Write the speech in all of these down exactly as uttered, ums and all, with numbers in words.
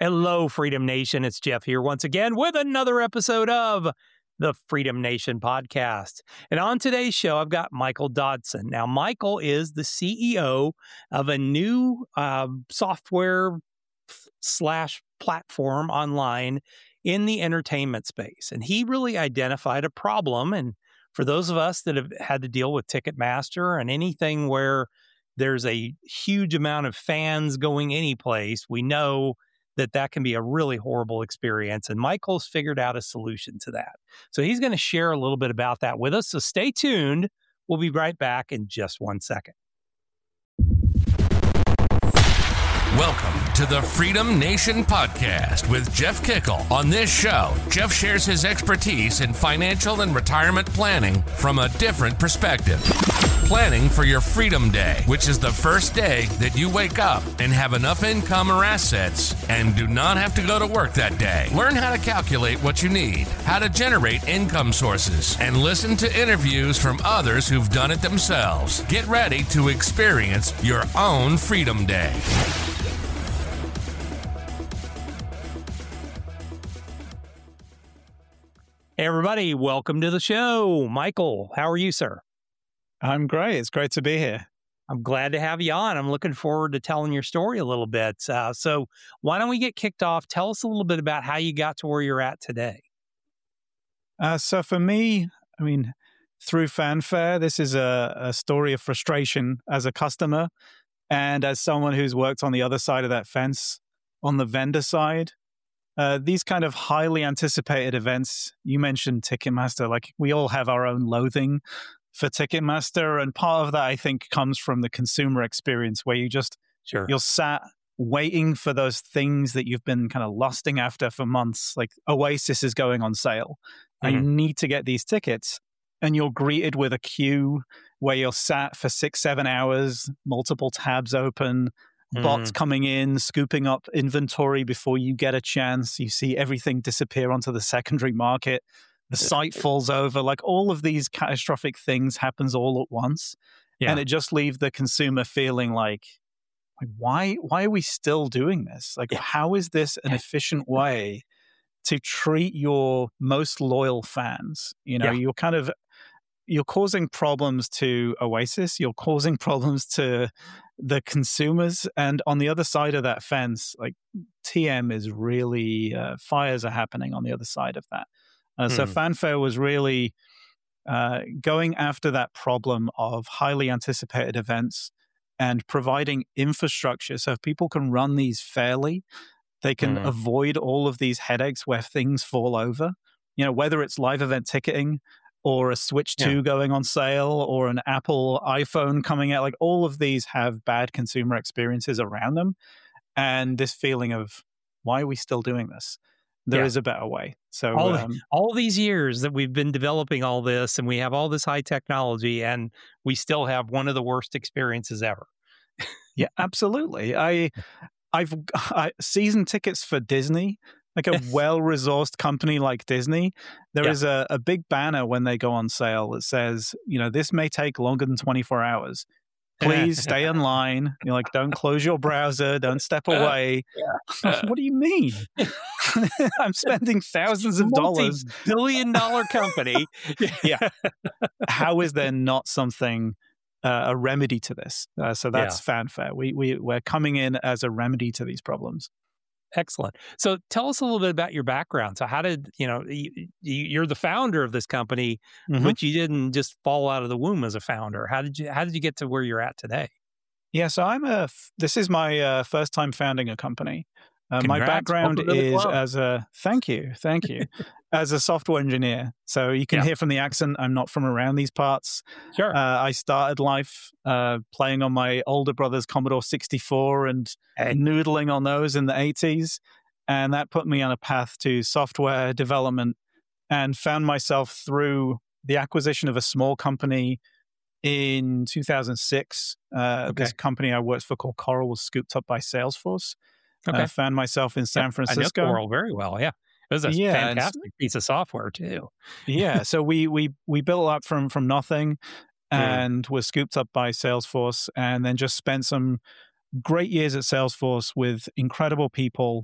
Hello, Freedom Nation. It's Jeff here once again with another episode of the Freedom Nation podcast. And on today's show, I've got Michael Dodson. Now, Michael is the C E O of a new uh, software f- slash platform online in the entertainment space. And he really identified a problem. And for those of us that have had to deal with Ticketmaster and anything where there's a huge amount of fans going any place, we know that that can be a really horrible experience. And Michael's figured out a solution to that. So he's going to share a little bit about that with us. So stay tuned. We'll be right back in just one second. Welcome to the Freedom Nation podcast with Jeff Kickle. On this show, Jeff shares his expertise in financial and retirement planning from a different perspective. Planning for your Freedom Day, which is the first day that you wake up and have enough income or assets and do not have to go to work that day. Learn how to calculate what you need, how to generate income sources, and listen to interviews from others who've done it themselves. Get ready to experience your own Freedom Day. Hey, everybody. Welcome to the show. Michael, how are you, sir? I'm great. It's great to be here. I'm glad to have you on. I'm looking forward to telling your story a little bit. Uh, so why don't we get kicked off? Tell us a little bit about how you got to where you're at today. Uh, so for me, I mean, through Fanfare, this is a, a story of frustration as a customer and as someone who's worked on the other side of that fence, on the vendor side. Uh, these kind of highly anticipated events, you mentioned Ticketmaster, like we all have our own loathing for Ticketmaster. And part of that, I think, comes from the consumer experience where you just, Sure. you're sat waiting for those things that you've been kind of lusting after for months. Like Oasis is going on sale. Mm-hmm. I need to get these tickets. And you're greeted with a queue where you're sat for six, seven hours, multiple tabs open, Mm-hmm. bots coming in, scooping up inventory before you get a chance. You see everything disappear onto the secondary market. The site falls over. Like all of these catastrophic things happens all at once. Yeah. And it just leaves the consumer feeling like, like why, why are we still doing this? Like, Yeah. how is this an efficient way to treat your most loyal fans? You know, Yeah. you're kind of, you're causing problems to Oasis. You're causing problems to the consumers. And on the other side of that fence, like T M is really, uh, fires are happening on the other side of that. Uh, so Hmm. Fanfare was really uh, going after that problem of highly anticipated events and providing infrastructure so if people can run these fairly, they can Mhm. avoid all of these headaches where things fall over. You know, whether it's live event ticketing or a Switch Yeah. two going on sale or an Apple iPhone coming out, like all of these have bad consumer experiences around them. And this feeling of, why are we still doing this? There Yeah. is a better way. So All, um, all these years that we've been developing all this and we have all this high technology and we still have one of the worst experiences ever. yeah, absolutely. I, I've I, season tickets for Disney, like a well-resourced company like Disney. There Yeah. is a, a big banner when they go on sale that says, you know, this may take longer than twenty-four hours. Please stay in line. You're like, don't close your browser. Don't step away. What do you mean? I'm spending thousands of dollars. Billion dollar company. Yeah. How is there not something, uh, a remedy to this? Uh, so that's Fanfare. We, we, we're coming in as a remedy to these problems. Excellent. So tell us a little bit about your background. So how did, you know, you, you're the founder of this company, Mhm. but you didn't just fall out of the womb as a founder. How did you, how did you get to where you're at today? Yeah, so I'm a, f- this is my uh, first time founding a company. Uh, my Congrats. background Welcome to the is club. as a, thank you, thank you, as a software engineer. So you can Yeah. hear from the accent, I'm not from around these parts. Sure. Uh, I started life uh, playing on my older brother's Commodore sixty-four and Hey. noodling on those in the eighties. And that put me on a path to software development and found myself through the acquisition of a small company in two thousand six. Uh, Okay. This company I worked for called Coral was scooped up by Salesforce. Okay. I found myself in San Yep, Francisco. I know Coral very well. Yeah. It was a Yeah, and s- fantastic piece of software too. yeah, so we we we built up from from nothing Mm. and were scooped up by Salesforce, and then just spent some great years at Salesforce with incredible people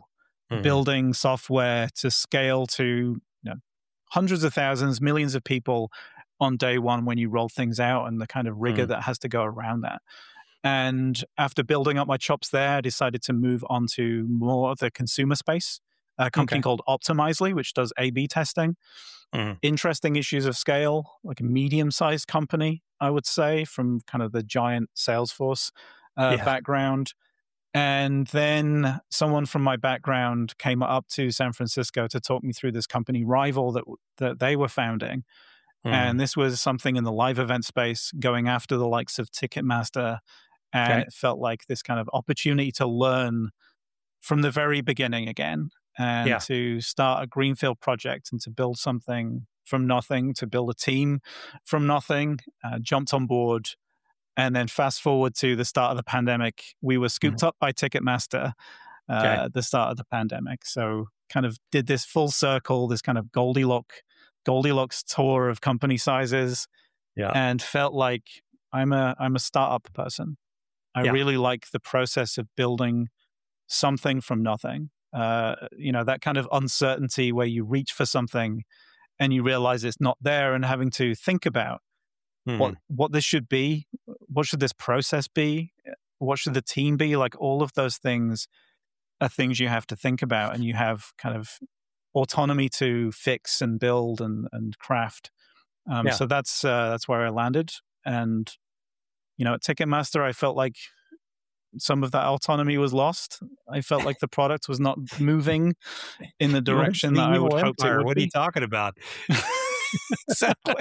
mm-hmm. building software to scale to you know, hundreds of thousands, millions of people on day one when you roll things out, and the kind of rigor mm. that has to go around that. And after building up my chops there, I decided to move on to more of the consumer space, a company okay. called Optimizely, which does A B testing. Mm. Interesting issues of scale, like a medium-sized company, I would say, from kind of the giant Salesforce uh, yeah. background. And then someone from my background came up to San Francisco to talk me through this company, Rival, that that they were founding. Mm. And this was something in the live event space, going after the likes of Ticketmaster. And okay. it felt like this kind of opportunity to learn from the very beginning again, and yeah. to start a greenfield project and to build something from nothing, to build a team from nothing. Uh, jumped on board. And then fast forward to the start of the pandemic, we were scooped mm. up by Ticketmaster uh, okay. at the start of the pandemic. So kind of did this full circle, this kind of Goldilocks, Goldilocks tour of company sizes, yeah. and felt like I'm a I'm a startup person. I yeah. really like the process of building something from nothing. Uh, you know, that kind of uncertainty where you reach for something and you realize it's not there, and having to think about mm. what what this should be, what should this process be, what should the team be, like all of those things are things you have to think about, and you have kind of autonomy to fix and build and and craft. Um, yeah. So that's uh, that's where I landed. And you know, at Ticketmaster, I felt like some of that autonomy was lost. I felt like the product was not moving in the direction that I would hope it would. What be. are you talking about? Exactly.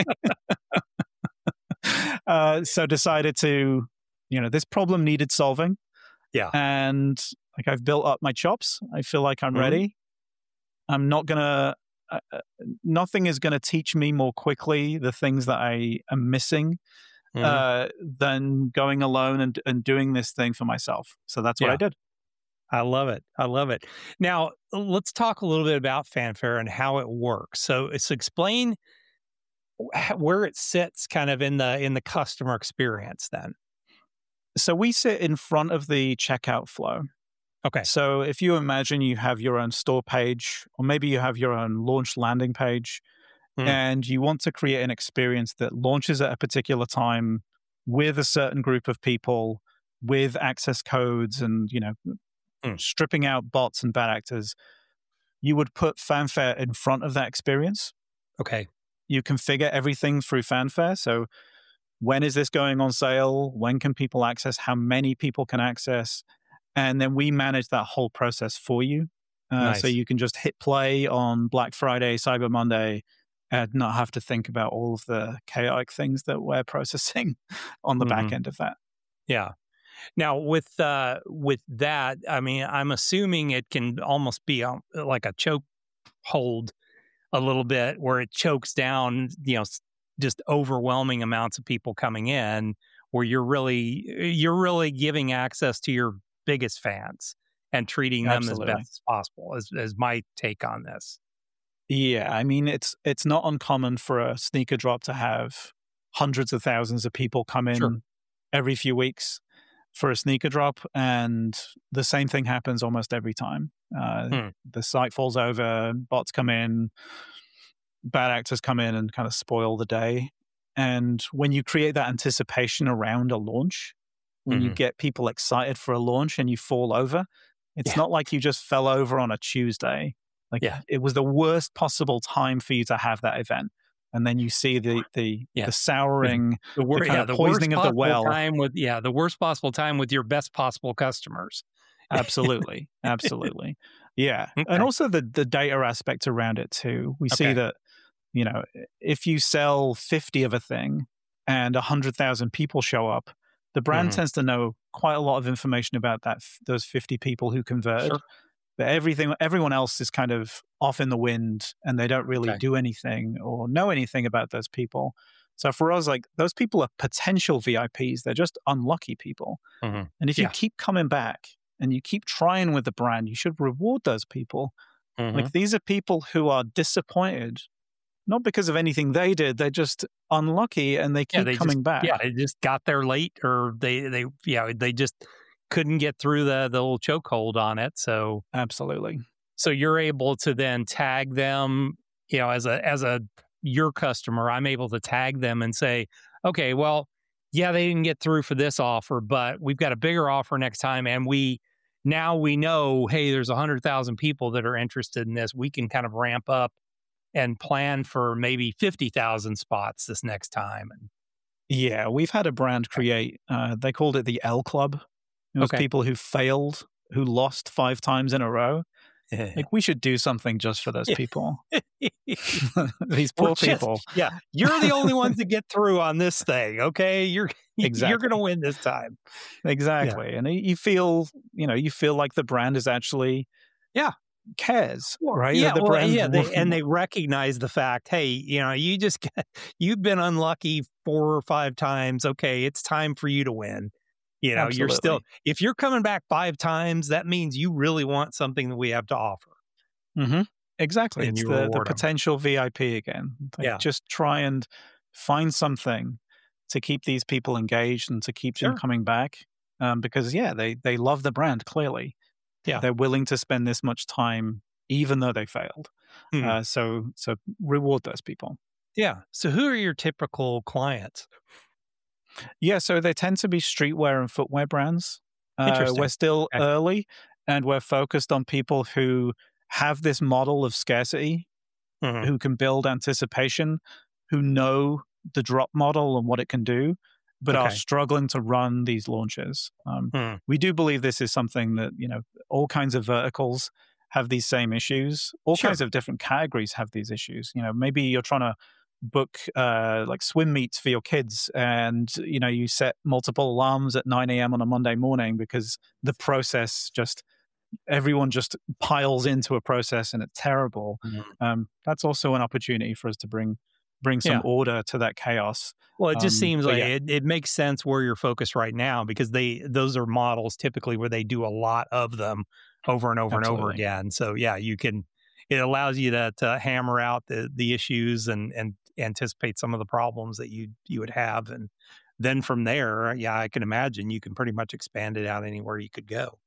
uh, so decided to, you know, this problem needed solving. Yeah. And like I've built up my chops. I feel like I'm mm-hmm. ready. I'm not going to, uh, nothing is going to teach me more quickly the things that I am missing mm-hmm. uh, than going alone and, and doing this thing for myself. So that's what yeah. I did. I love it. I love it. Now, let's talk a little bit about Fanfare and how it works. So it's explain where it sits kind of in the in the customer experience then. So we sit in front of the checkout flow. Okay. So if you imagine you have your own store page, or maybe you have your own launch landing page, mm. and you want to create an experience that launches at a particular time with a certain group of people, with access codes and, you know, mm. stripping out bots and bad actors, you would put Fanfare in front of that experience. Okay. You configure everything through Fanfare. So when is this going on sale? When can people access? How many people can access? And then we manage that whole process for you. Uh, nice. So you can just hit play on Black Friday, Cyber Monday, and not have to think about all of the chaotic things that we're processing on the mm-hmm. back end of that. Yeah. Now, with uh, with that, I mean, I'm assuming it can almost be a, like a choke hold a little bit, where it chokes down, you know, just overwhelming amounts of people coming in, where you're really you're really giving access to your biggest fans and treating them Absolutely. as best as possible, as, as my take on this. Yeah, I mean, it's it's not uncommon for a sneaker drop to have hundreds of thousands of people come in sure. every few weeks for a sneaker drop, and the same thing happens almost every time. Uh, hmm. The site falls over, bots come in, bad actors come in and kind of spoil the day. And when you create that anticipation around a launch, when mm-hmm. you get people excited for a launch and you fall over, it's yeah. not like you just fell over on a Tuesday. Like yeah. it was the worst possible time for you to have that event. And then you see the the, yeah. the souring, the, wor- the kind yeah, of the poisoning of the well. Time with, yeah, the worst possible time with your best possible customers. Absolutely. Absolutely. Yeah. Okay. And also the, the data aspect around it too. We okay. see that, you know, if you sell fifty of a thing and one hundred thousand people show up, the brand mm-hmm. tends to know quite a lot of information about that those fifty people who converted. Sure. But everything, everyone else is kind of off in the wind, and they don't really okay. do anything or know anything about those people. So for us, like, those people are potential V I Ps. They're just unlucky people. Mm-hmm. And if yeah. you keep coming back and you keep trying with the brand, you should reward those people. Mm-hmm. Like, these are people who are disappointed, not because of anything they did. They're just unlucky, and they keep yeah, they coming just, back. Yeah, they just got there late, or they, they, yeah, they just couldn't get through the, the little chokehold on it. So absolutely. So you're able to then tag them, you know, as a as a your customer, I'm able to tag them and say, okay, well, yeah, they didn't get through for this offer, but we've got a bigger offer next time, and we now we know, hey, there's a hundred thousand people that are interested in this. We can kind of ramp up and plan for maybe fifty thousand spots this next time. And Yeah, we've had a brand create, uh, they called it the L Club. It was Okay. people who failed, who lost five times in a row. Like, we should do something just for those Yeah. people. These poor We're just- people. Yeah, you're the only ones that get through on this thing. Okay, you're you're Exactly. going to win this time. Exactly. And you feel, you know, you feel like the brand is actually Yeah. cares, right? Yeah, the well, brand yeah, they, and they recognize the fact. Hey, you know, you just got, you've been unlucky four or five times. Okay, it's time for you to win. You know, you're still, Absolutely. if you're coming back five times, that means you really want something that we have to offer. Mm-hmm. Exactly. And It's you the, the reward 'em. potential V I P again. Like, Yeah. just try and find something to keep these people engaged and to keep Sure. them coming back. Um, because, yeah, they, they love the brand, clearly. Yeah. They're willing to spend this much time, even though they failed. Hmm. Uh, so, so reward those people. Yeah. So who are your typical clients? Yeah, so they tend to be streetwear and footwear brands. Uh, Interesting. we're still Okay. early, and we're focused on people who have this model of scarcity, Mhm. who can build anticipation, who know the drop model and what it can do, but are Okay. struggling to run these launches. Um, Hmm. we do believe this is something that, you know, all kinds of verticals have these same issues. All Sure. kinds of different categories have these issues. You know, maybe you're trying to book uh, like swim meets for your kids, and you know you set multiple alarms at nine a.m. on a Monday morning because the process just everyone just piles into a process and it's terrible. Mhm. Um, that's also an opportunity for us to bring bring some Yeah. order to that chaos. Well, it just Um, seems but like yeah. it, it makes sense where you're focused right now, because they those are models typically where they do a lot of them over and over and over Absolutely. again. So yeah, you can it allows you to to hammer out the the issues and and anticipate some of the problems that you you would have, and then from there, yeah, I can imagine you can pretty much expand it out anywhere you could go.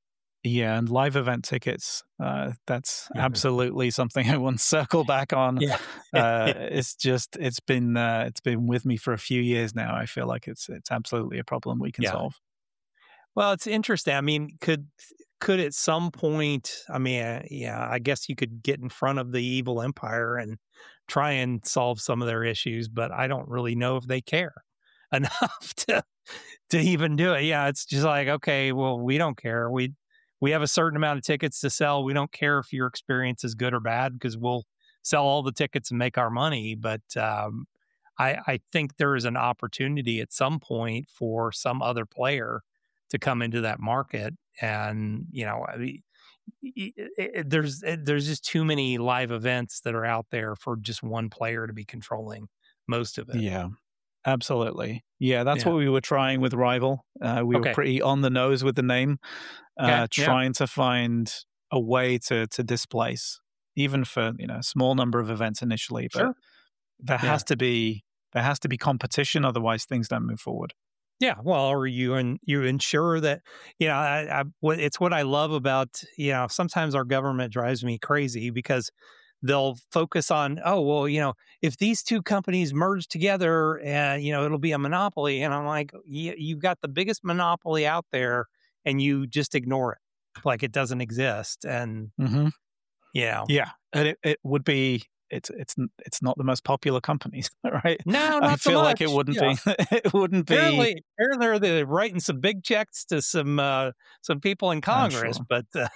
Yeah, and live event tickets. Uh, that's Yeah. absolutely something I want to circle back on. Yeah. Uh, it's just it's been uh, it's been with me for a few years now. I feel like it's it's absolutely a problem we can Yeah. solve. Well, it's interesting. I mean, could could at some point, I mean, uh, yeah, I guess you could get in front of the evil empire and try and solve some of their issues, but I don't really know if they care enough to to even do it. Yeah, it's just like, okay, well, we don't care. We we have a certain amount of tickets to sell. We don't care if your experience is good or bad, because we'll sell all the tickets and make our money. But um, I, I think there is an opportunity at some point for some other player to come into that market. And, you know, I mean, y- y- y- there's there's just too many live events that are out there for just one player to be controlling most of it. Yeah, absolutely. Yeah, that's Yeah. what we were trying with Rival. Uh, we Okay. were pretty on the nose with the name, Okay, uh, yeah. trying to find a way to to displace, even for you know a small number of events initially. But Sure. there Yeah. has to be there has to be competition, otherwise things don't move forward. Yeah, well, or you and you ensure that, you know, I, I, what- it's what I love about, you know, sometimes our government drives me crazy because they'll focus on, oh, well, you know, if these two companies merge together, and you know, it'll be a monopoly. And I'm like, you, you've got the biggest monopoly out there, and you just ignore it like it doesn't exist. And Mm-hmm. you know, Yeah, and it, it would be it's it's n- it's not the most popular companies, right? no, I not so feel like it much. wouldn't Yeah. be it wouldn't be. Apparently, apparently they're writing some big checks to some uh, some people in Congress, sure. but uh,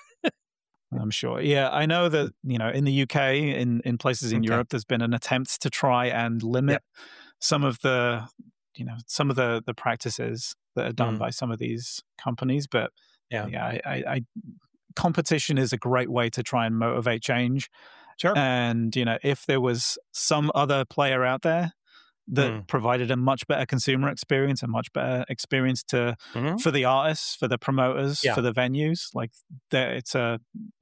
I'm sure. Yeah, I know that you know in the U K, in in places in Okay. Europe, there's been an attempt to try and limit some of the you know some of the the practices that are done Mm. by some of these companies, but Yeah. yeah, I, I, I competition is a great way to try and motivate change. Sure. And you know, if there was some other player out there that Mm. provided a much better consumer experience, a much better experience to Mhm. for the artists, for the promoters, Yeah. for the venues, like there, it's a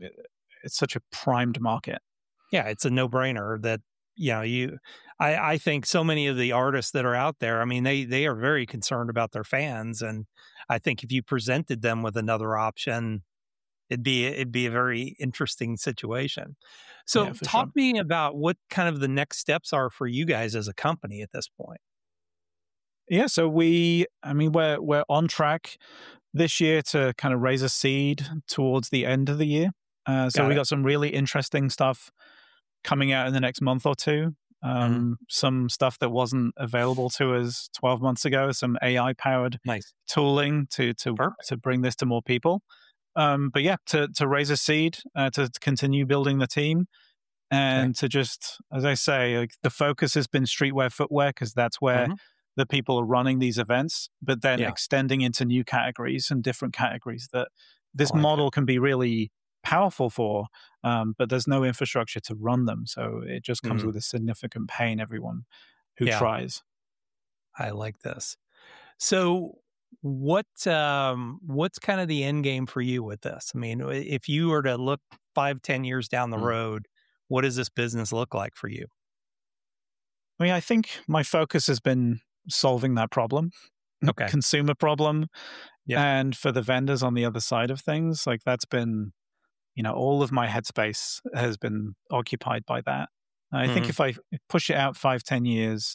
it's such a primed market. Yeah, it's a no-brainer that, you know, you I I think so many of the artists that are out there, I mean, they they are very concerned about their fans, and I think if you presented them with another option, it'd be it'd be a very interesting situation. So Yeah, for talk sure. to me about what kind of the next steps are for you guys as a company at this point. Yeah, so we, I mean, we're we're on track this year to kind of raise a seed towards the end of the year. Uh, so Got we it. got some really interesting stuff coming out in the next month or two. Mhm. Um, some stuff that wasn't available to us twelve months ago, some A I powered Nice. tooling to to Perfect. to bring this to more people. Um, but yeah, to to raise a seed, uh, to, to continue building the team, and to just, as I say, like the focus has been streetwear footwear because that's where Mhm. the people are running these events, but then Yeah. extending into new categories and different categories that this I like that. model can be really powerful for, um, but there's no infrastructure to run them. So it just comes Mm. with a significant pain, everyone who Yeah. tries. I like this. So what um what's kind of the end game for you with this? I mean, if you were to look five, ten years down the Mm. road, what does this business look like for you? I mean, I think my focus has been solving that problem, Okay. consumer problem. Yep. And for the vendors on the other side of things, like that's been, you know, all of my headspace has been occupied by that. I think Mhm. if I push it out five, ten years,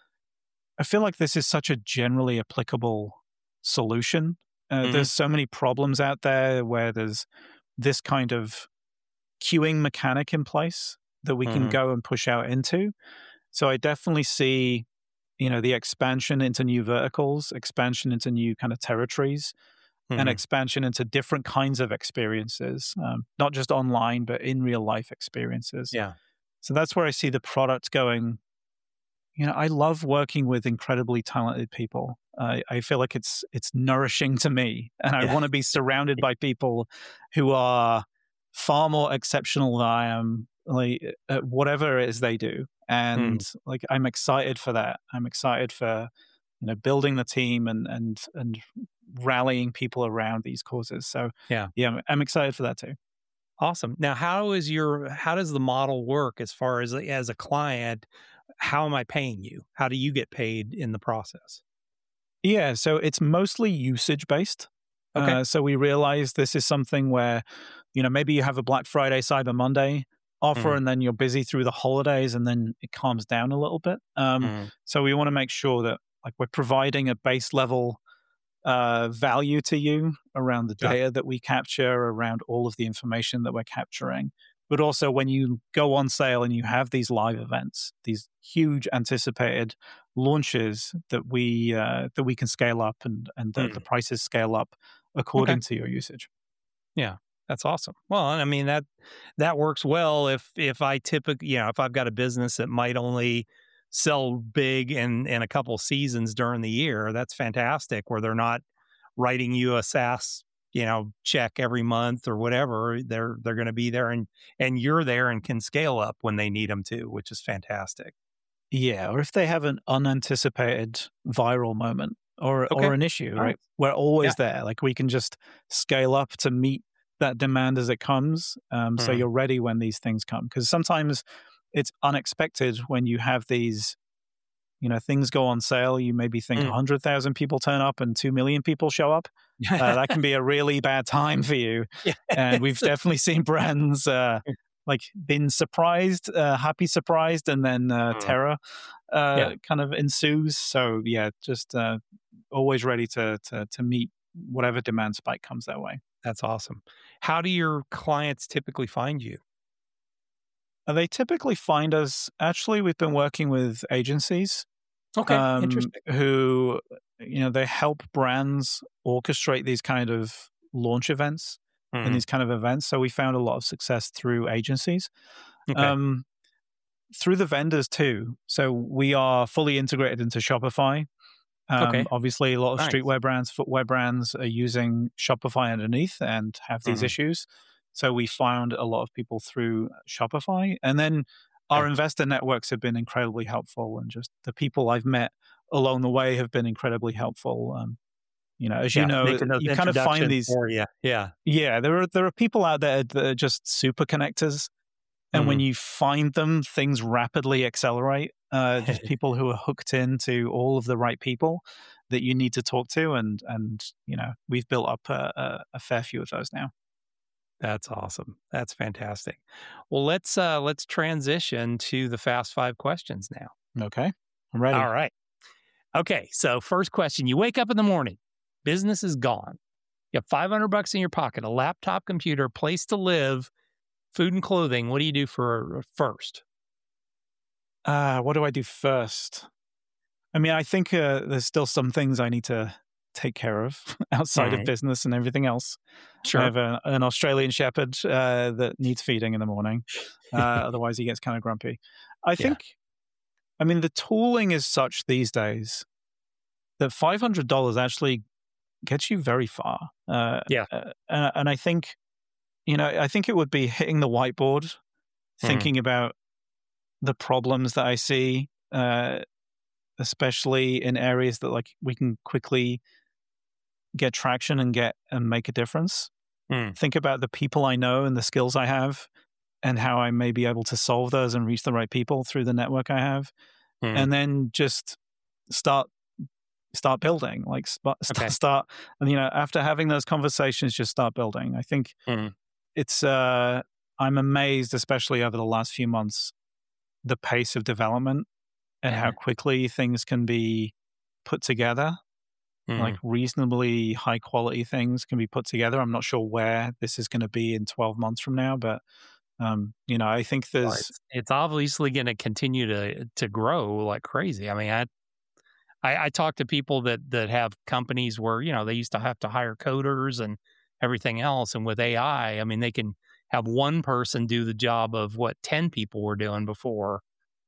I feel like this is such a generally applicable solution. Uh, Mhm. There's so many problems out there where there's this kind of queuing mechanic in place that we can Mhm. go and push out into. So I definitely see, you know, the expansion into new verticals, expansion into new kind of territories, and Mhm. expansion into different kinds of experiences, um, not just online, but in real life experiences. Yeah. So that's where I see the product going. You know, I love working with incredibly talented people. I I feel like it's it's nourishing to me, and I Yeah. want to be surrounded by people who are far more exceptional than I am, like at whatever it is they do. And Mm. like I'm excited for that. I'm excited for, you know, building the team and and and rallying people around these causes. So Yeah. yeah, I'm, I'm excited for that too. Awesome. Now, how is your how does the model work as far as as a client? How am I paying you? How do you get paid in the process? Yeah, so it's mostly usage based. Okay. Uh, so we realize this is something where, you know, maybe you have a Black Friday, Cyber Monday offer, Mhm. and then you're busy through the holidays, and then it calms down a little bit. Um, Mhm. so we want to make sure that like we're providing a base level uh, value to you around the Got it. data that we capture, around all of the information that we're capturing. But also, when you go on sale and you have these live events, these huge anticipated launches that we uh, that we can scale up and and the, the Mm. prices scale up Okay. according to your usage. Yeah, that's awesome. Well, I mean that that works well if if I typically, you know, if I've got a business that might only sell big in in a couple seasons during the year, that's fantastic. Where they're not writing you a SaaS, you know, check every month or whatever. They're they're going to be there and and you're there and can scale up when they need them to, which is fantastic. Yeah, or if they have an unanticipated viral moment or Okay. or an issue, All right. right? We're Yeah. always there. Like we can just scale up to meet that demand as it comes. Um, so Mhm. you're ready when these things come. Because sometimes it's unexpected when you have these, you know, things go on sale. You maybe think Mm. one hundred thousand people turn up and two million people show up. Uh, that can be a really bad time for you. Yeah. And we've definitely seen brands uh, like been surprised, uh, happy surprised, and then uh, Mm. terror uh, Yeah. kind of ensues. So yeah, just uh, always ready to, to to meet whatever demand spike comes their way. That's awesome. How do your clients typically find you? Uh, They typically find us. Actually, we've been working with agencies Okay. um, Interesting. who, you know, they help brands orchestrate these kind of launch events and Mhm. these kind of events. So we found a lot of success through agencies. Okay. Um, through the vendors too. So we are fully integrated into Shopify. Okay. Um, obviously, a lot of Nice. streetwear brands, footwear brands are using Shopify underneath and have these Mhm. issues. So we found a lot of people through Shopify. And then our Okay. investor networks have been incredibly helpful. And just the people I've met along the way have been incredibly helpful. Um, you know, as you Yeah, know, making those you kind of find introductions these, for you. Yeah. yeah, there are, there are people out there that are just super connectors. And when Mhm. you find them, things rapidly accelerate. Uh, just people who are hooked into all of the right people that you need to talk to, and and you know we've built up a, a, a fair few of those now. That's awesome. That's fantastic. Well, let's uh, let's transition to the fast five questions now. Okay, I'm ready. All right. Okay. So first question: you wake up in the morning, business is gone. You have five hundred bucks in your pocket, a laptop, computer, place to live, food and clothing. What do you do for first? Uh, what do I do first? I mean, I think uh, there's still some things I need to take care of outside Mhm. of business and everything else. Sure. I have a, an Australian Shepherd uh, that needs feeding in the morning. Uh, otherwise, he gets kind of grumpy. I think, I mean, the tooling is such these days that five hundred dollars actually gets you very far. Uh, Yeah. uh, and I think, you know, I think it would be hitting the whiteboard, thinking about the problems that I see, uh, especially in areas that like we can quickly get traction and get and make a difference. Mm. Think about the people I know and the skills I have and how I may be able to solve those and reach the right people through the network I have. Mm. And then just start start building, like sp- Okay. start, and you know, after having those conversations, just start building. I think Mm. it's, uh, I'm amazed, especially over the last few months, the pace of development and how Yeah. quickly things can be put together. Mm. Like reasonably high quality things can be put together. I'm not sure where this is going to be in twelve months from now, but um, you know, I think Well, there's, it's, it's obviously going to continue to to grow like crazy. I mean, I, I I talk to people that that have companies where you know they used to have to hire coders and everything else, and with A I, I mean, they can have one person do the job of what ten people were doing before.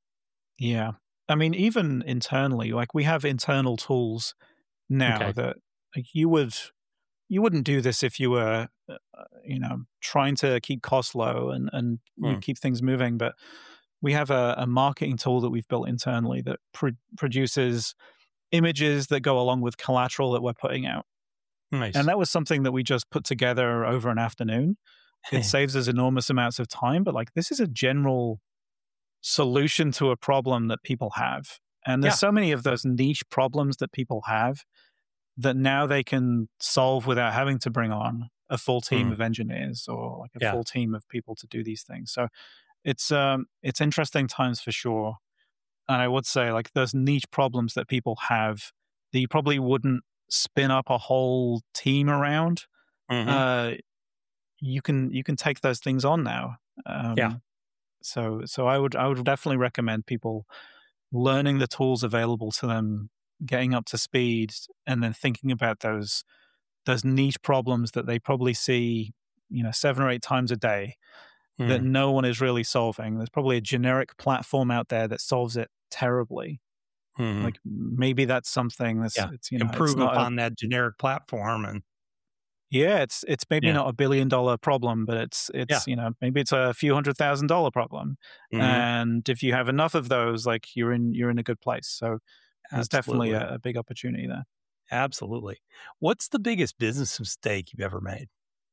yeah. I mean, even internally, like we have internal tools now Okay. that like you would you wouldn't do this if you were uh, you know trying to keep costs low and and you Hmm. keep things moving. But we have a, a marketing tool that we've built internally that pro- produces images that go along with collateral that we're putting out. Nice. And that was something that we just put together over an afternoon. It saves us enormous amounts of time, but like this is a general solution to a problem that people have. And there's Yeah. so many of those niche problems that people have that now they can solve without having to bring on a full team Mm. of engineers or like a Yeah. full team of people to do these things. So it's um it's interesting times for sure. And I would say like those niche problems that people have that you probably wouldn't spin up a whole team around. Mhm. Uh, you can you can take those things on now. Um, Yeah. So so I would I would definitely recommend people learning the tools available to them, getting up to speed, and then thinking about those those niche problems that they probably see, you know, seven or eight times a day that Mm. no one is really solving. There's probably a generic platform out there that solves it terribly. Mhm. Like maybe that's something that's Yeah. it's you know it's Improve not a, upon that generic platform and yeah it's it's maybe Yeah. not a billion dollar problem, but it's it's Yeah. you know maybe it's a few hundred thousand dollar problem. Mhm. And if you have enough of those, like you're in you're in a good place. So there's definitely Absolutely. a, a big opportunity there. Absolutely. What's the biggest business mistake you've ever made?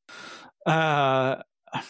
Uh,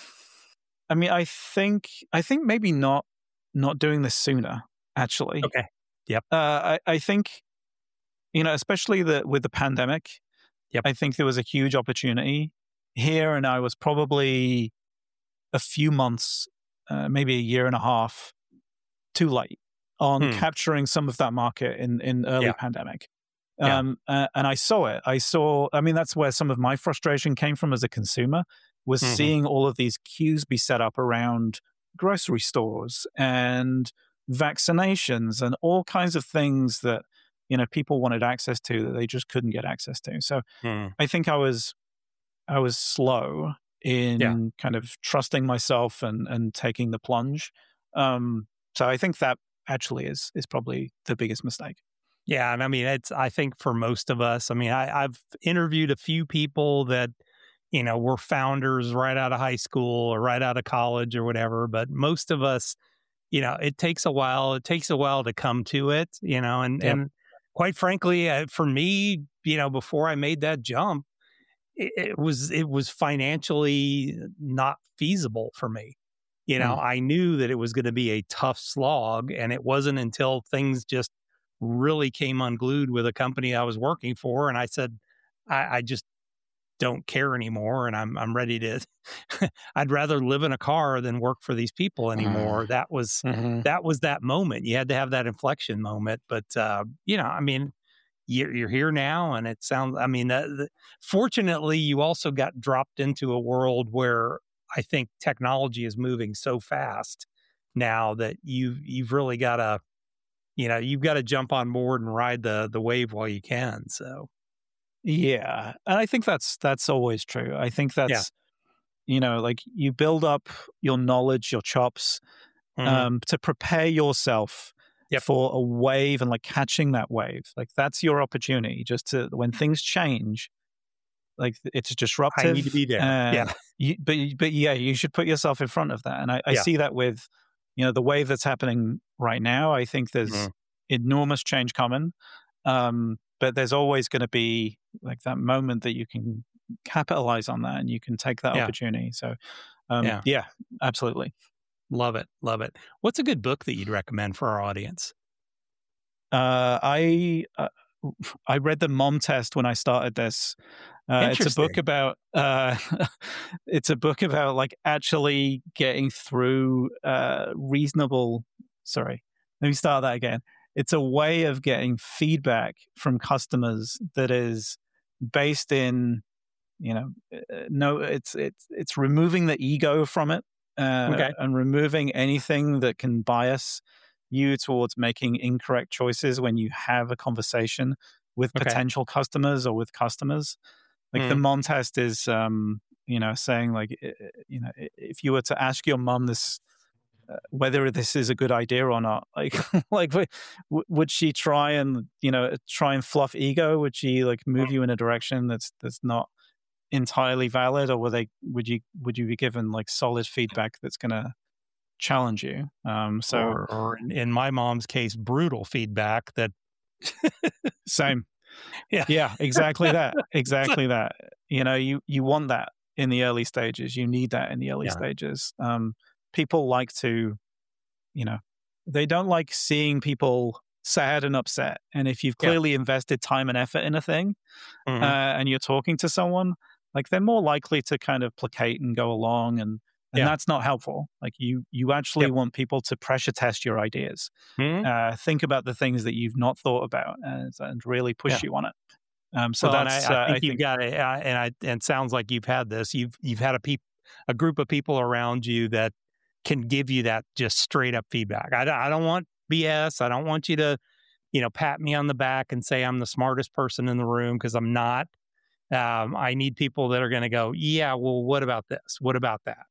I mean, I think I think maybe not not doing this sooner. Actually, Okay. Yep. uh, I I think you know, especially the with the pandemic. Yep. I think there was a huge opportunity here, and I was probably a few months, uh, maybe a year and a half, too late on Hmm. capturing some of that market in in early Yeah. pandemic. Yeah. Um, uh, and I saw it. I saw. I mean, that's where some of my frustration came from as a consumer, was Mhm. seeing all of these queues be set up around grocery stores and vaccinations and all kinds of things that you know people wanted access to that they just couldn't get access to. So Mm. I think I was I was slow in Yeah. kind of trusting myself and and taking the plunge. Um, so I think that actually is is probably the biggest mistake. Yeah, and I mean, it's I think for most of us, I mean, I, I've interviewed a few people that, you know, were founders right out of high school or right out of college or whatever, but most of us, you know, it takes a while. It takes a while to come to it, you know, and Yep. and quite frankly, uh, for me, you know, before I made that jump, it, it was it was financially not feasible for me. You know, Mm. I knew that it was going to be a tough slog, and it wasn't until things just really came unglued with a company I was working for, and I said, I, I just don't care anymore, and I'm I'm ready to. I'd rather live in a car than work for these people anymore. Mm. That was Mm-hmm. that was that moment. You had to have that inflection moment. But uh, you know, I mean, you're you're here now, and it sounds. I mean, uh, the, fortunately, you also got dropped into a world where I think technology is moving so fast now that you you've really got to, you know, you've got to jump on board and ride the the wave while you can. So. Yeah. And I think that's that's always true. I think that's, Yeah. you know, like you build up your knowledge, your chops, Mhm. um, to prepare yourself Yep. for a wave and like catching that wave. Like that's your opportunity just to, when things change, like it's disruptive. I need to be there. Uh, Yeah. You, but, but yeah, you should put yourself in front of that. And I, I Yeah. see that with, you know, the wave that's happening right now. I think there's Mhm. enormous change coming. Um, but there's always going to be like that moment that you can capitalize on that and you can take that Yeah. opportunity. So, um, Yeah. yeah, absolutely. Love it. Love it. What's a good book that you'd recommend for our audience? Uh, I uh, I read the Mom Test when I started this. Uh, it's a book Interesting. about uh, it's a book about like actually getting through uh, reasonable. Sorry, let me start that again. It's a way of getting feedback from customers that is based in, you know, uh, no, it's it's it's removing the ego from it uh, Okay. and removing anything that can bias you towards making incorrect choices when you have a conversation with Okay. potential customers or with customers. Like the Mm. Mom Test is, um, you know, saying like, i- i- you know, i- if you were to ask your mom this, uh, whether this is a good idea or not, like, like w- w- would she try and, you know, try and fluff ego? Would she like move you in a direction that's that's not entirely valid, or would they would you would you be given like solid feedback that's going to challenge you? Um, so Or, or in, in my mom's case, brutal feedback that, same. yeah. Yeah, exactly that. Exactly that. You know, you you want that in the early stages. You need that in the early Yeah. stages. Um, people like to, you know, they don't like seeing people sad and upset. And if you've Yeah. clearly invested time and effort in a thing, Mhm. uh, and you're talking to someone, like they're more likely to kind of placate and go along, and and Yeah. that's not helpful. Like you you actually Yep. want people to pressure test your ideas. Mhm. Uh, think about the things that you've not thought about, and, and really push Yeah. you on it. Um, so Well, and that's I, I uh, think I you've think got a, uh, and I, and it sounds like you've had this. You've you've had a peop, a group of people around you that can give you that just straight up feedback. I, don't- I don't want B S. I don't want you to, you know, pat me on the back and say I'm the smartest person in the room, because I'm not. Um, I need people that are going to go, yeah, well, what about this? What about that?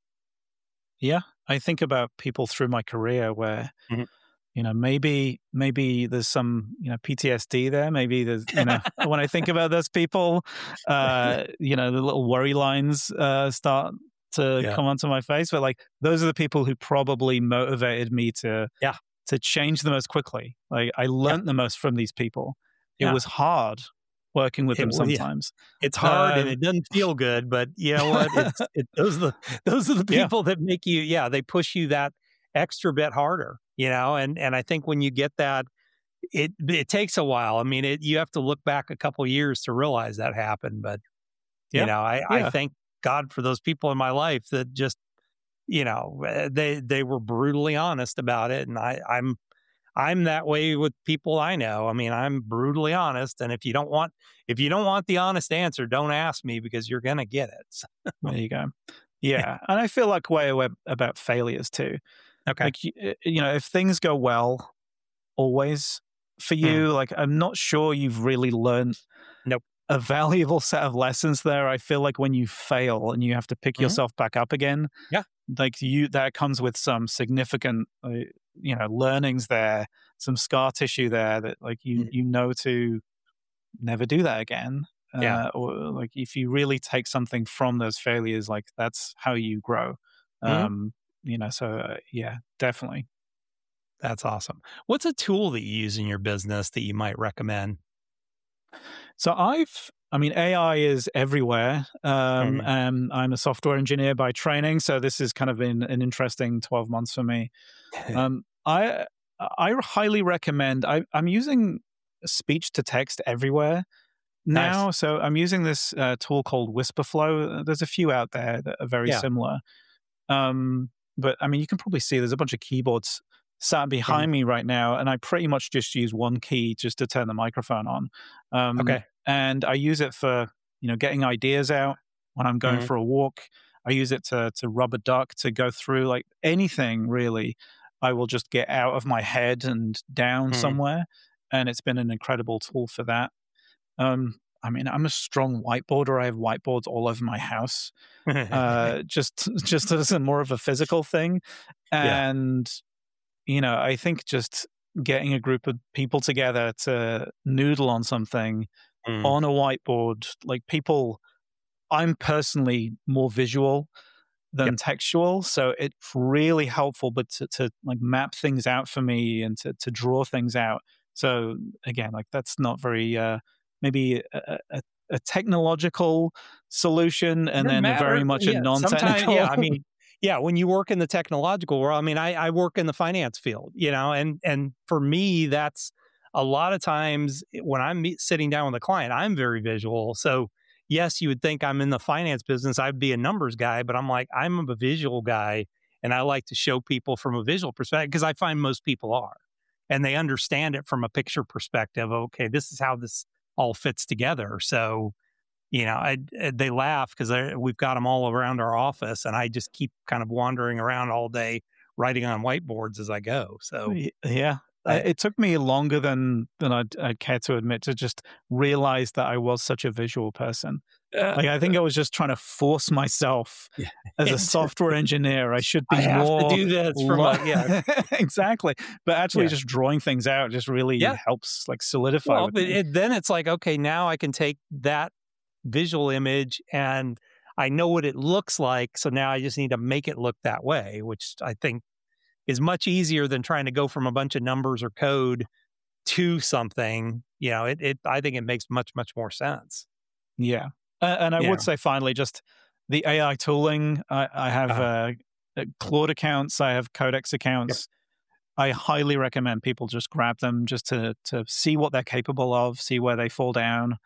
yeah, I think about people through my career where Mhm. you know maybe maybe there's some you know P T S D there. Maybe there's you know when I think about those people, uh, you know the little worry lines uh, start to Yeah. come onto my face. But like those are the people who probably motivated me to Yeah. to change the most quickly. Like I learned the most from these people. It Yeah. was hard working with It, them well, yeah. sometimes. It's hard and Uh, it doesn't feel good, but you know what? It's it, those are the those are the Yeah. people that make you, yeah, they push you that extra bit harder, you know. And and I think when you get that, it it takes a while. I mean, it you have to look back a couple years to realize that happened. But you Yeah. know, I I Yeah. thank God for those people in my life that just, you know, eh, they they were brutally honest about it, and I I'm I'm that way with people I know. I mean, I'm brutally honest, and if you don't want if you don't want the honest answer, don't ask me, because you're gonna get it. So, There you go. Yeah. And I feel like way away about failures too. okay. Like, y- uh, you know, if things go well, always for Hmm. you, like, I'm not sure you've really learned Nope. a valuable set of lessons there. I feel like when you fail and you have to pick Mhm. yourself back up again, Yeah. like you, that comes with some significant, uh, you know, learnings there, some scar tissue there that like you, Mm. you know, to never do that again. Uh, Yeah. or like if you really take something from those failures, like that's how you grow. Mhm. Um, you know, so uh, yeah, definitely. That's awesome. What's a tool that you use in your business that you might recommend? So I've, I mean, A I is everywhere. Um, Mhm. and I'm a software engineer by training, so this has kind of been an interesting twelve months for me. Um, I I highly recommend. I, I'm using speech to text everywhere. now. Nice. So I'm using this uh, tool called Whisperflow. There's a few out there that are very Yeah. similar. Um, but I mean, you can probably see there's a bunch of keyboards sat behind Mhm. me right now, and I pretty much just use one key just to turn the microphone on. Um, Okay. and I use it for, you know, getting ideas out when I'm going Mhm. for a walk. I use it to to rub a duck, to go through like anything really. I will just get out of my head and down Mhm. somewhere, and it's been an incredible tool for that. Um, I mean, I'm a strong whiteboarder. I have whiteboards all over my house, uh, just just as a more of a physical thing. Yeah. And you know, I think just getting a group of people together to noodle on something Mhm. on a whiteboard, like people, I'm personally more visual than Yep. textual, so it's really helpful, but to, to like map things out for me and to to draw things out. So again, like that's not very uh, maybe a, a, a technological solution, and Doesn't then a very matter. much a Yeah. Sometimes, non-technical. yeah. I mean, yeah. When you work in the technological world, I mean, I, I work in the finance field, you know, and and for me, that's a lot of times when I'm meet, sitting down with a client, I'm very visual. So yes, you would think I'm in the finance business, I'd be a numbers guy, but I'm like, I'm a visual guy, and I like to show people from a visual perspective because I find most people are, and they understand it from a picture perspective. Okay, this is how this all fits together. So you know, I, they laugh because we've got them all around our office, and I just keep kind of wandering around all day writing on whiteboards as I go. So, Y- yeah. Uh, I, It took me longer than than I'd, I'd care to admit to just realize that I was such a visual person. uh, Like I think I was just trying to force myself yeah, as a it's- software engineer. I should I be have to more do this from lo- a yeah, exactly. But actually, yeah, just drawing things out just really yeah. helps like solidify Well, with but me. it, then it's like, okay, now I can take that visual image and I know what it looks like. So now I just need to make it look that way, which I think is much easier than trying to go from a bunch of numbers or code to something. You know, it, it I think it makes much, much more sense. Yeah. Uh, and I would Yeah. say finally, just the A I tooling. I, I have Uh-huh. uh, uh, Claude accounts. I have Codex accounts. I highly recommend people just grab them just to to see what they're capable of, see where they fall down,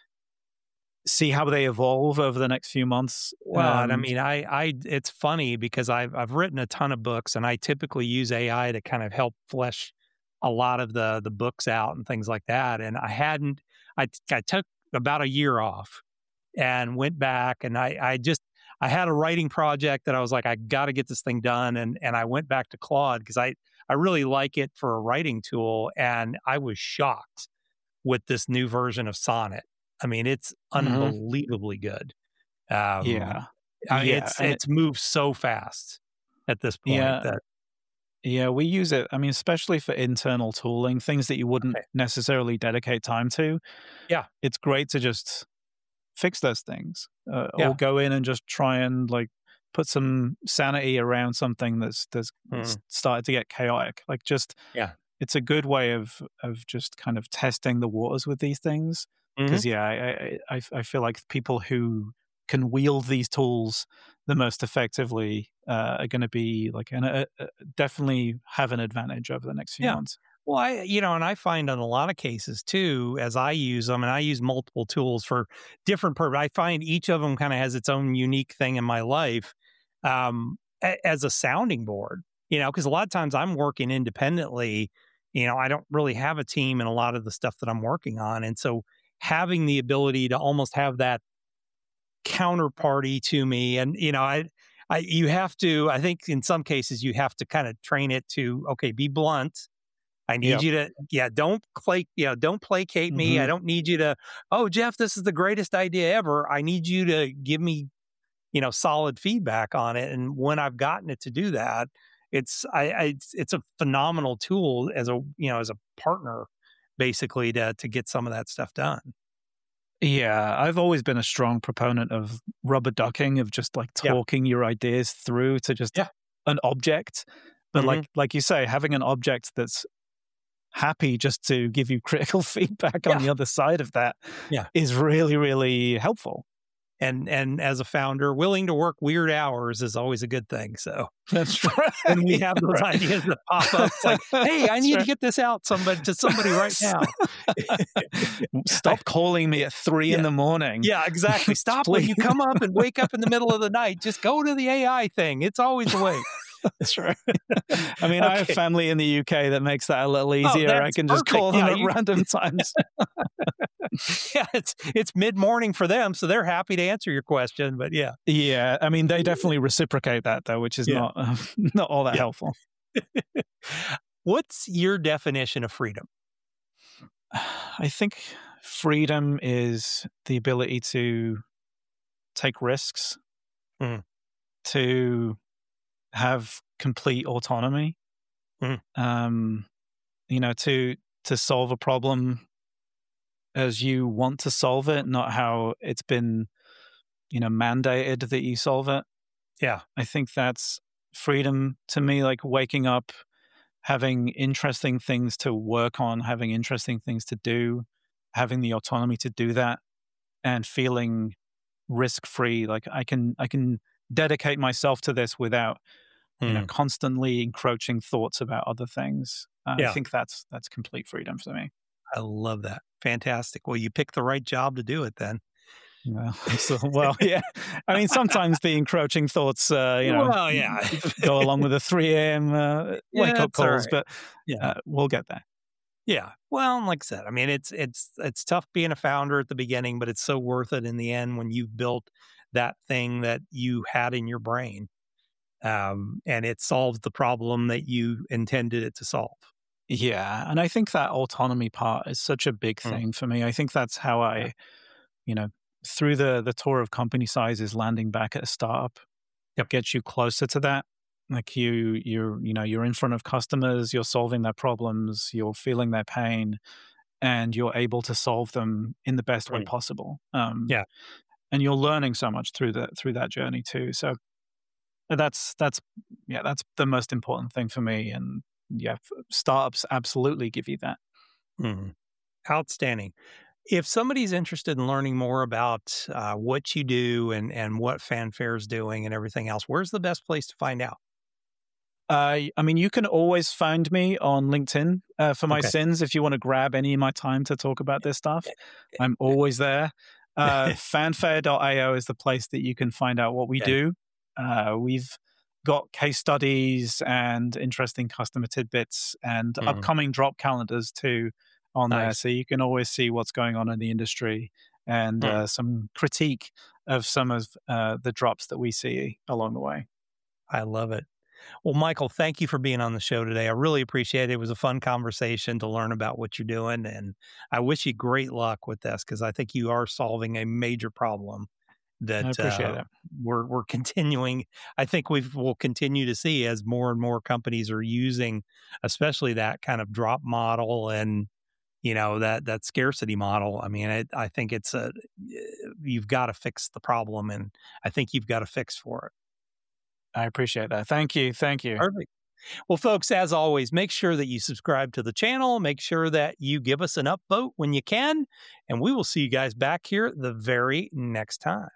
see how they evolve over the next few months. Well, and I Um, mean, I, I, it's funny because I've, I've written a ton of books, and I typically use A I to kind of help flesh a lot of the, the books out and things like that. And I hadn't, I, I took about a year off and went back, and I, I just, I had a writing project that I was like, I got to get this thing done. And, and I went back to Claude because I, I really like it for a writing tool. And I was shocked with this new version of Sonnet. I mean, it's Mhm. unbelievably good. Um, yeah. uh, Yeah. it's And it, it's moved so fast at this point yeah. that Yeah. We use it, I mean, especially for internal tooling, things that you wouldn't okay, necessarily dedicate time to. yeah, It's great to just fix those things, uh, yeah, or go in and just try and like put some sanity around something that's that's mm, s- started to get chaotic. Like just yeah, it's a good way of of just kind of testing the waters with these things. hmm, Because yeah, I, I I I feel like people who can wield these tools the most effectively uh, are going to be like an, uh, uh, definitely have an advantage over the next few yeah. months. Well, I you know, and I find in a lot of cases too, as I use them, and I use multiple tools for different purposes. I find each of them kind of has its own unique thing in my life, um, a- as a sounding board. You know, because a lot of times I'm working independently. You know, I don't really have a team in a lot of the stuff that I'm working on, and so having the ability to almost have that counterparty to me, and you know, I, I, you have to. I think in some cases you have to kind of train it to okay, be blunt. I need Yep. you to, yeah, don't play, you know, don't placate me. I Mhm. don't need you to, oh, Jeff, this is the greatest idea ever. I need you to give me, you know, solid feedback on it. And when I've gotten it to do that, it's, I, I it's, it's a phenomenal tool as a, you know, as a partner, basically to to get some of that stuff done. Yeah, I've always been a strong proponent of rubber ducking, of just like Yeah, talking your ideas through to just yeah, an object. But hmm, like like you say, having an object that's happy just to give you critical feedback on yeah, the other side of that yeah. is really, really helpful. And and as a founder, willing to work weird hours is always a good thing. So that's right. When we have those right. ideas that pop up, it's like, hey, I need right. to get this out somebody to somebody right now. Stop calling me at three yeah. in the morning. Yeah, exactly. Stop when you come up and wake up in the middle of the night. Just go to the A I thing. It's always a way. That's right. I mean, okay. I have family in the U K that makes that a little easier. Oh, I can just perfect. call them yeah, at you... random times. yeah, it's it's mid-morning for them, so they're happy to answer your question. But yeah. Yeah, I mean, they definitely reciprocate that, though, which is yeah. not uh, not all that yeah. helpful. What's your definition of freedom? I think freedom is the ability to take risks, mm. to have complete autonomy, mm. um, you know, to to solve a problem as you want to solve it, not how it's been, you know, mandated that you solve it. Yeah. I think that's freedom to me, like waking up, having interesting things to work on, having interesting things to do, having the autonomy to do that, and feeling risk-free. Like I can, I can dedicate myself to this without, you know, constantly encroaching thoughts about other things. Uh, yeah. I think that's that's complete freedom for me. I love that. Fantastic. Well, you picked the right job to do it then. Well, so, well, yeah. I mean, sometimes the encroaching thoughts, uh, you know, well, yeah. go along with the three a.m. Uh, wake-up yeah, calls, right. but yeah, uh, we'll get there. Yeah. Well, like I said, I mean, it's it's it's tough being a founder at the beginning, but it's so worth it in the end when you've built that thing that you had in your brain. Um, and it solves the problem that you intended it to solve. Yeah. And I think that autonomy part is such a big thing mm. for me. I think that's how I, yeah. you know, through the the tour of company sizes, landing back at a startup yep. gets you closer to that. Like you, you're, you know, you're in front of customers, you're solving their problems, you're feeling their pain, and you're able to solve them in the best right. way possible. Um, yeah. And you're learning so much through the through that journey too. So that's that's yeah, that's the most important thing for me. And yeah, startups absolutely give you that. Mm. Outstanding. If somebody's interested in learning more about uh, what you do and and what Fanfare is doing and everything else, where's the best place to find out? Uh, I mean, you can always find me on LinkedIn uh, for my okay. sins. If you want to grab any of my time to talk about this stuff, I'm always there. Uh, fanfare dot io is the place that you can find out what we okay. do. Uh, we've got case studies and interesting customer tidbits and mm. upcoming drop calendars too on nice. there. So you can always see what's going on in the industry and mm. uh, some critique of some of uh, the drops that we see along the way. I love it. Well, Michael, thank you for being on the show today. I really appreciate it. It was a fun conversation to learn about what you're doing. And I wish you great luck with this because I think you are solving a major problem that I appreciate uh, it. we're we're continuing. I think we will continue to see as more and more companies are using, especially that kind of drop model and, you know, that that scarcity model. I mean, it, I think it's a, you've got to fix the problem, and I think you've got a fix for it. I appreciate that. Thank you. Thank you. Perfect. Well, folks, as always, make sure that you subscribe to the channel. Make sure that you give us an upvote when you can. And we will see you guys back here the very next time.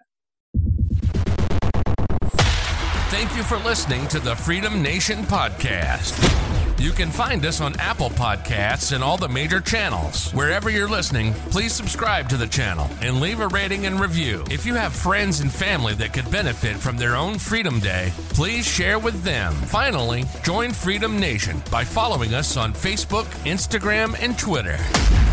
Thank you for listening to the Freedom Nation Podcast. You can find us on Apple Podcasts and all the major channels. Wherever you're listening, please subscribe to the channel and leave a rating and review. If you have friends and family that could benefit from their own Freedom Day, please share with them. Finally, join Freedom Nation by following us on Facebook, Instagram, and Twitter.